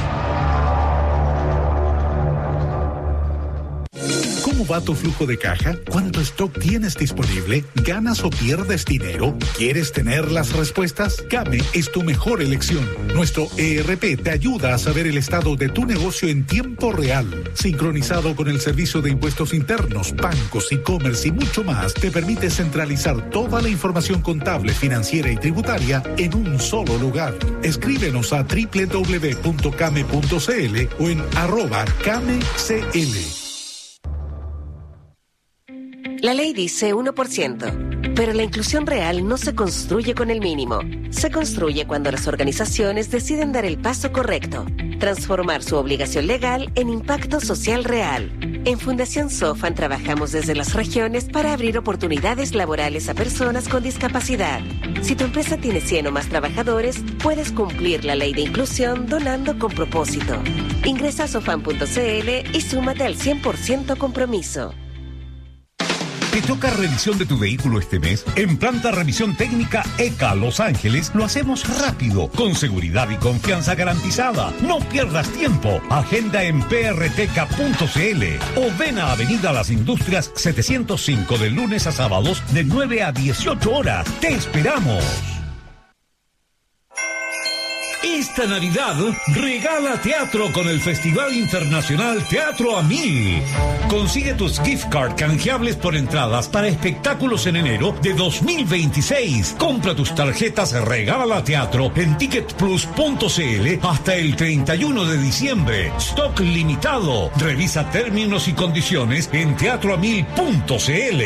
¿Cómo va tu flujo de caja? ¿Cuánto stock tienes disponible? ¿Ganas o pierdes dinero? ¿Quieres tener las respuestas? Kame es tu mejor elección. Nuestro ERP te ayuda a saber el estado de tu negocio en tiempo real. Sincronizado con el servicio de impuestos internos, bancos, e-commerce y mucho más, te permite centralizar toda la información contable, financiera y tributaria en un solo lugar. Escríbenos a www.kame.cl o en @kamecl. La ley dice 1%, pero la inclusión real no se construye con el mínimo. Se construye cuando las organizaciones deciden dar el paso correcto, transformar su obligación legal en impacto social real. En Fundación SOFAN trabajamos desde las regiones para abrir oportunidades laborales a personas con discapacidad. Si tu empresa tiene 100 o más trabajadores, puedes cumplir la ley de inclusión donando con propósito. Ingresa a sofan.cl y súmate al 100% compromiso. ¿Te toca revisión de tu vehículo este mes? En Planta Revisión Técnica ECA Los Ángeles lo hacemos rápido, con seguridad y confianza garantizada. No pierdas tiempo. Agenda en prtk.cl o ven a Avenida Las Industrias 705 de lunes a sábados de 9 a 18 horas. ¡Te esperamos! Esta Navidad regala teatro con el Festival Internacional Teatro a 1000. Consigue tus gift card canjeables por entradas para espectáculos en enero de 2026. Compra tus tarjetas Regala Teatro en ticketplus.cl hasta el 31 de diciembre. Stock limitado. Revisa términos y condiciones en teatroamil.cl.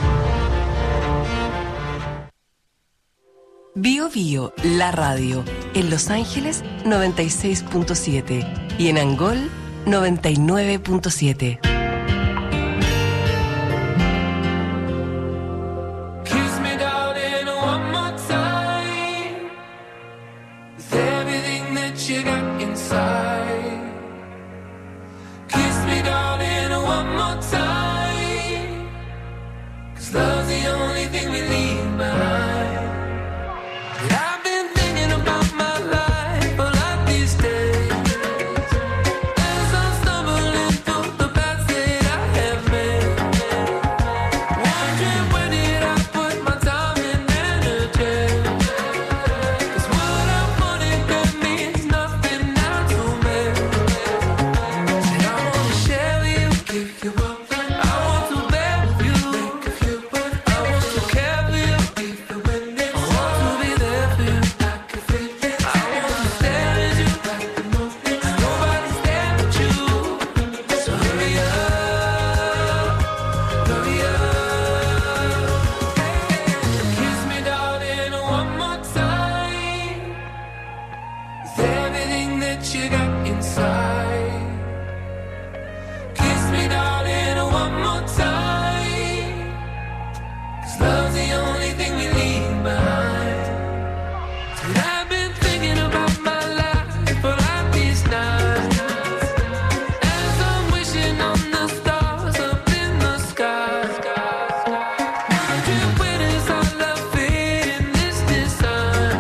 Bio Bio, la radio. En Los Ángeles, 96.7. Y en Angol, 99.7. Kiss me, darling, one more time. With everything that you got inside. Kiss me, darling, one more time. 'Cause love's the only thing we leave behind. I've been thinking about my life a lot these days. As I'm stumbling through the paths that I have made. Wondering where did I put my time and energy. 'Cause what I wanted that means nothing now to me. Said I wanna share with you, give you up. I want to bear with you, make a few. I want to care for you, give you witness. I want to be there for you, like a fitness. I want to stare at you like the movement. Nobody's there but you. So hurry up, hurry up. Kiss me, darling, one more time. With everything that you got inside. Kiss me, darling, one more time. 'Cause love's the only thing we leave behind. And I've been thinking about my life for like these nights. As I'm wishing on the stars up in the sky. Wondering where does our love fit in this design?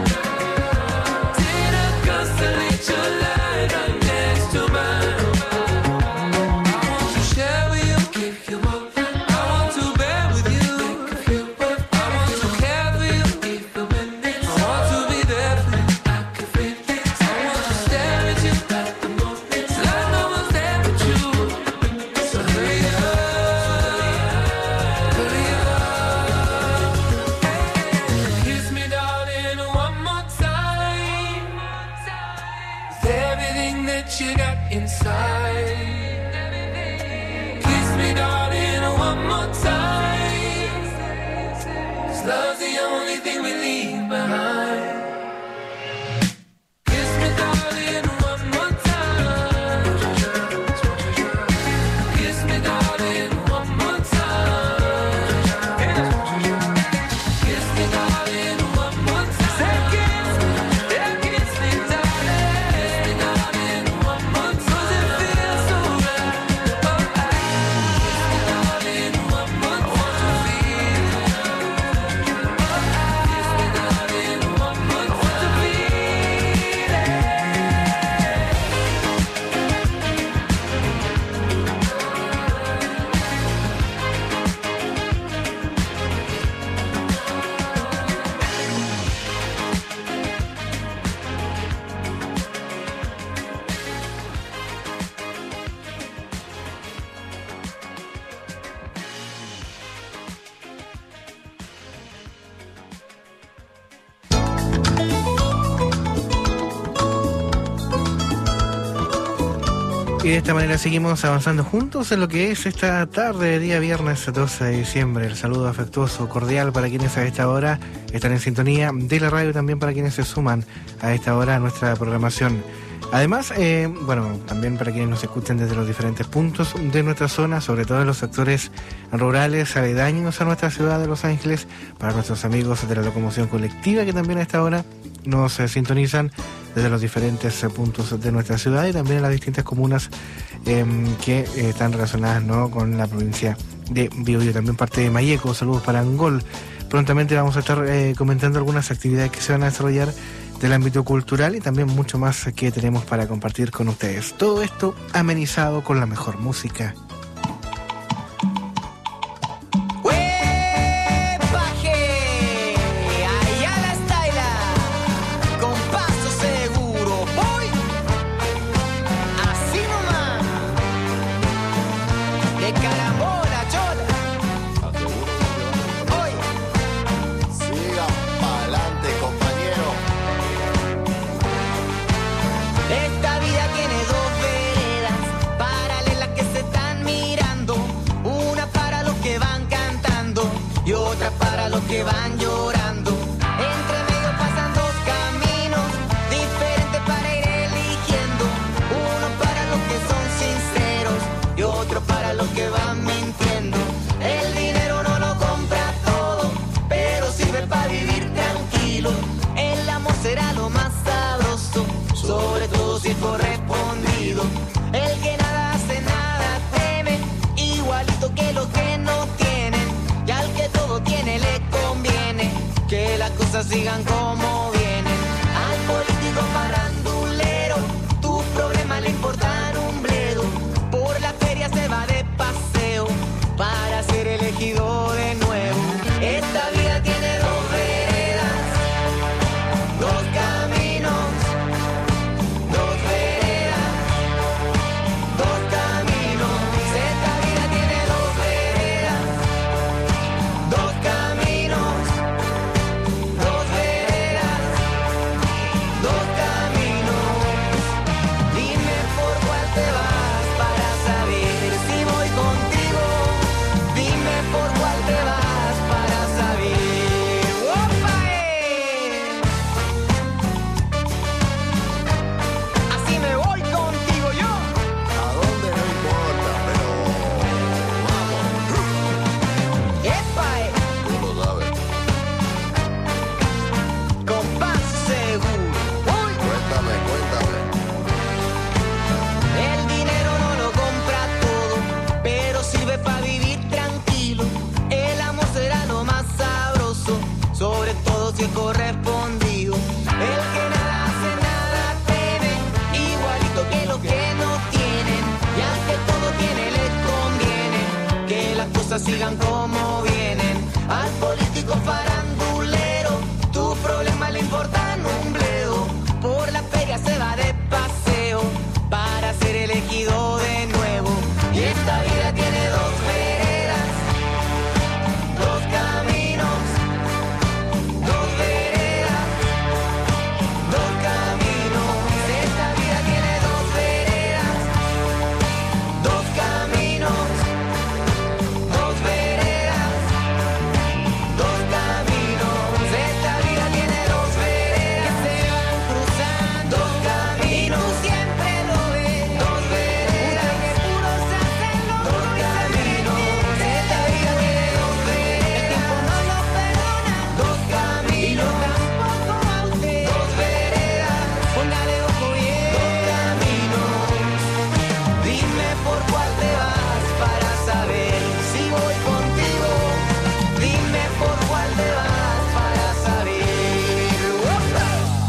Did I constellate your light right next to mine? I want to share with you, give you up. I want to bear with you, make a few. I want to care for you, give you witness. I want to be there for you, like a fitness. I want to stare at you like the movement. Like no one's there but you. So hurry up, hurry up. Kiss me, darling, one more time. With everything that you got inside. Kiss me, darling, one more time. 'Cause love's the only thing we leave behind. Kiss me, darling, one more time. Kiss me, darling, one more time. Kiss me, darling, one more time. Say kiss me, yeah, kiss me, darling. Kiss me, darling, one more time. 'Cause it feels so right. Oh, kiss me, darling, one more time. I want to feel it. Kiss me, darling, one more time. I want to feel it. Y de esta manera seguimos avanzando juntos en lo que es esta tarde, día viernes 12 de diciembre. El saludo afectuoso, cordial para quienes a esta hora están en sintonía de la radio, también para quienes se suman a esta hora a nuestra programación. Además, también para quienes nos escuchen desde los diferentes puntos de nuestra zona, sobre todo en los sectores rurales aledaños a nuestra ciudad de Los Ángeles, para nuestros amigos de la locomoción colectiva que también a esta hora nos sintonizan desde los diferentes puntos de nuestra ciudad y también en las distintas comunas que están relacionadas, ¿no?, con la provincia de Biobío, también parte de Mayeco. Saludos para Angol. Prontamente vamos a estar comentando algunas actividades que se van a desarrollar del ámbito cultural y también mucho más que tenemos para compartir con ustedes. Todo esto amenizado con la mejor música. Allá la estaila, con paso seguro. carambola, chota. Sigan pa'lante, compañero. Esta vida tiene dos veredas paralelas que se están mirando. Una para los que van cantando y otra para los que van llorando. Entre medio pasan dos caminos diferentes para ir eligiendo. Uno para los que son sinceros y otro para los que van mintiendo. El dinero no lo compra todo, pero sirve para vivir tranquilo. El amor será lo más sabroso, sobre todo si es correspondido. El que nada hace, nada teme, igualito que los que no tienen. Y al que todo tiene le conviene que las cosas sigan como vienen. Al político farandulero, tus problemas le importan un bledo. Por la feria se va de paseo para ser elegido de nuevo. Esta vida tiene dos veredas, dos caminos, dos veredas, dos caminos. Esta vida tiene dos veredas, dos caminos, dos veredas, dos caminos. Dime por cuál te vas para saber si voy contigo. Dime por cuál te vas para saber. ¡Opa! Así me voy contigo yo. ¿A dónde no importa? Pero vamos. ¡Epa! Tú lo sabes. Con paso seguro. ¡Uy! Cuéntame. El dinero no lo compra todo, pero sirve para vivir tranquilo. El amor será lo más sabroso, sobre todo si es correspondido. El que nada hace, nada teme, igualito que los que no tienen. Y al que todo tiene le conviene que las cosas sigan como vienen. Al político farandulero, tu problema le importan un bledo. Por la feria se va de paseo para ser elegido de nuevo. Y esta vida tiene dos veredas, dos caminos, dos veredas, dos caminos. Esta vida tiene dos veredas, dos caminos, dos veredas, dos caminos. Esta vida tiene dos veredas que se van cruzando, dos caminos. Y tú siempre lo ves, dos veredas que puros se hacen locos, dos caminos. Esta vida tiene dos veredas, el tiempo no lo perdona, dos caminos. Y no tampoco a usted, dos veredas, póngale ojo bien, dos caminos. Dime por cuál te vas para saber si voy contigo. Dime por cuál te vas para saber. ¡Opa!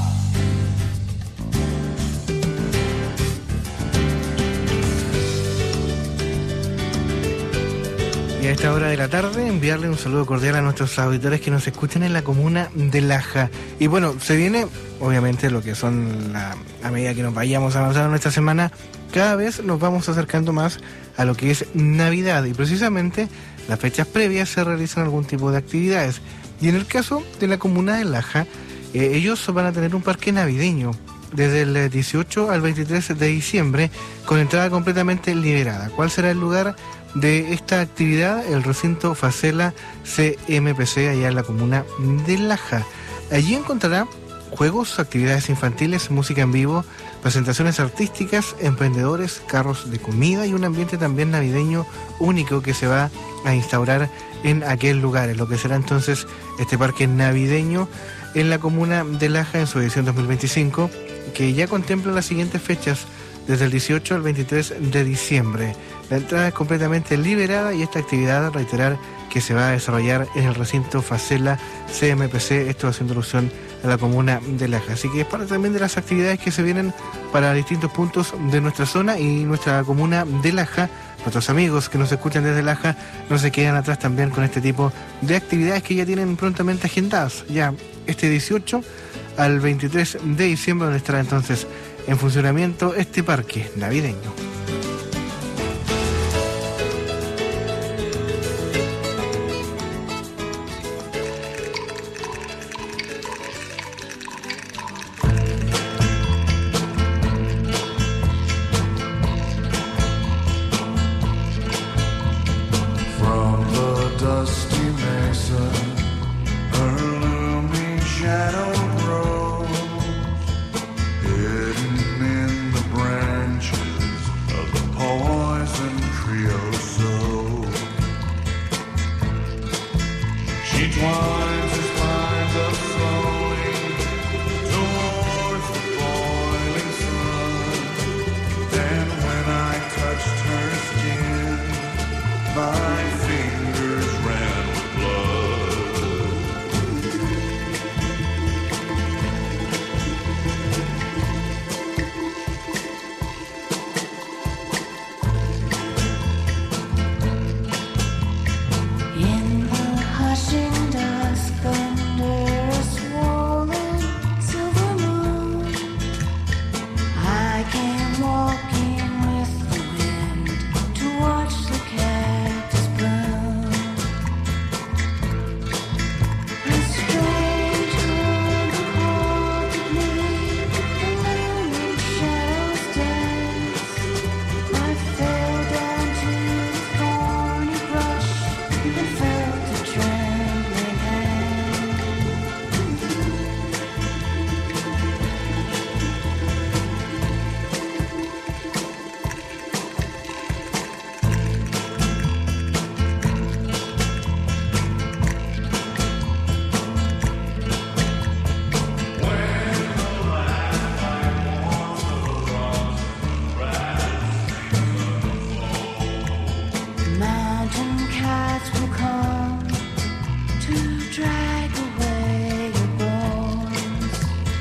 Y a esta hora de la tarde enviarle un saludo cordial a nuestros auditores que nos escuchan en la comuna de Laja. Y bueno, se viene obviamente lo que son a medida que nos vayamos avanzando en esta semana, cada vez nos vamos acercando más a lo que es Navidad, y precisamente las fechas previas se realizan algún tipo de actividades. Y en el caso de la comuna de Laja, ellos van a tener un parque navideño desde el 18 al 23 de diciembre con entrada completamente liberada. ¿Cuál será el lugar de esta actividad? El recinto Facela CMPC, allá en la comuna de Laja. Allí encontrará juegos, actividades infantiles, música en vivo, presentaciones artísticas, emprendedores, carros de comida y un ambiente también navideño único que se va a instaurar en aquel lugar, en lo que será entonces este parque navideño en la comuna de Laja en su edición 2025, que ya contempla las siguientes fechas desde el 18 al 23 de diciembre. La entrada es completamente liberada y esta actividad, reiterar, que se va a desarrollar en el recinto Facela CMPC, esto haciendo alusión a la comuna de Laja. Así que es parte también de las actividades que se vienen para distintos puntos de nuestra zona y nuestra comuna de Laja. Nuestros amigos que nos escuchan desde Laja no se quedan atrás también con este tipo de actividades que ya tienen prontamente agendadas. Ya este 18 al 23 de diciembre, donde estará entonces en funcionamiento este parque navideño. winds his lines up slowly towards the boiling sun. Then when I touched her skin, my fingers ran with blood. In the hushing dusk under a swollen silver moon, I came walking with the wind to watch the cactus bloom. A strange hunger haunted me, the moonlit shadows dance. I fell down to the thorny brush and felt a trembling hand. Mountain cats will come to drag away your bones,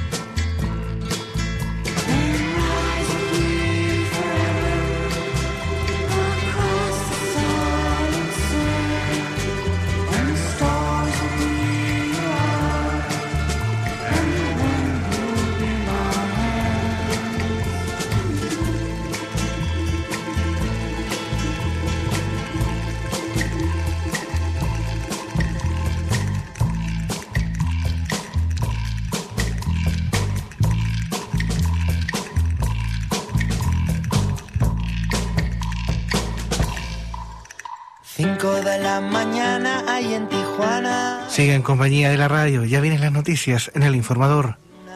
then rise with me forever across the silent sand. And the stars will be your heart, and the wind will be my hands. Cinco de la mañana hay en Tijuana. Siga en compañía de la radio, ya vienen las noticias en El Informador.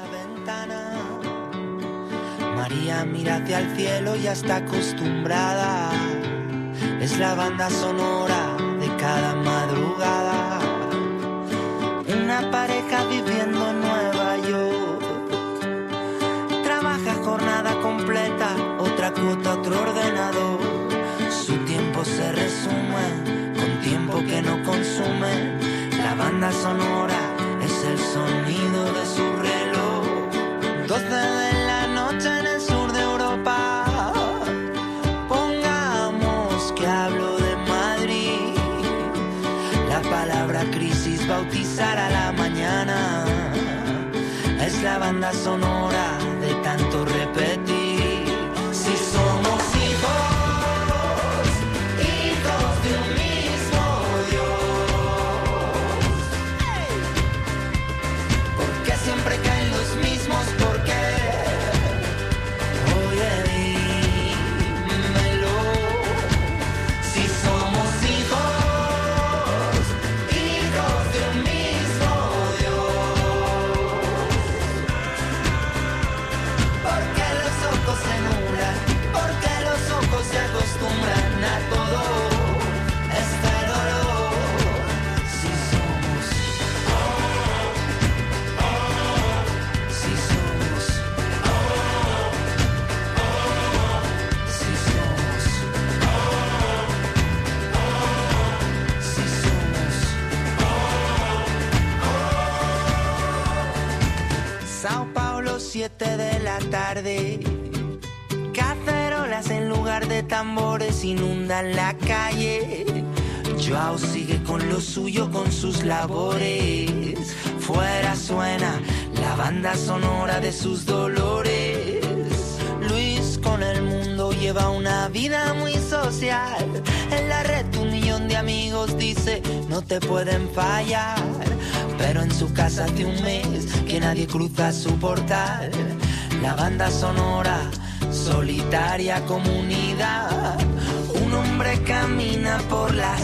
María mira hacia el cielo, ya está acostumbrada. Es la banda sonora de cada madrugada. Una pareja viviendo en Nueva York. Trabaja jornada completa, otra cuota, otro ordenador. Su tiempo se resume con tiempo que no consume. La banda sonora es el sonido de su reloj. 12 de la noche en el sur de Europa. Pongamos que hablo de Madrid. La palabra crisis bautizará la mañana. Es la banda sonora de tanto repetir. Si somos hijos de un mismo Dios, ¿por qué siempre caen los mismos? ¿Por qué? Oye, dímelo. Si somos hijos de un mismo Dios, ¿por qué los ojos se nublan? ¿Por qué los ojos se acostumbran a todo este dolor? Si somos, si somos, si somos, si somos. Sao Paulo, 7 de la tarde. Cacerolas en lugar de tambores inundan la calle. Joao sigue con lo suyo, con sus labores. Fuera suena la banda sonora de sus dolores. Luis con el mundo lleva una vida muy social. En la red 1 millón de amigos, dice, no te pueden fallar. Pero en su casa hace un mes que nadie cruza su portal. La banda sonora, solitaria comunidad. Un hombre camina por la